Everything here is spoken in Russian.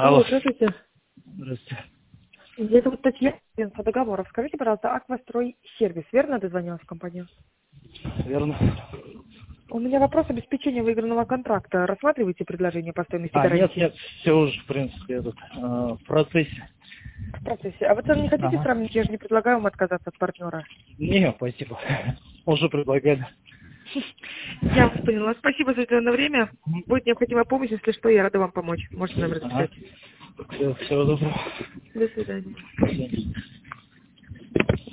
Алло. Здравствуйте. Здравствуйте. Меня зовут Татьяна, по договору. Скажите, пожалуйста, Аквастрой сервис, верно дозвонилась в компанию? Верно. У меня вопрос обеспечения выигранного контракта. Рассматриваете предложение по стоимости гарантии? Нет, все уже, в принципе, в процессе. В процессе. А вы цены не хотите Ага. сравнить? Я же не предлагаю вам отказаться от партнера. Не, спасибо. Уже предлагали. Я вас поняла. Спасибо за это время. Будет необходима помощь, если что, я рада вам помочь. Можете нам Ага. расписать. Всего доброго. До свидания. До свидания.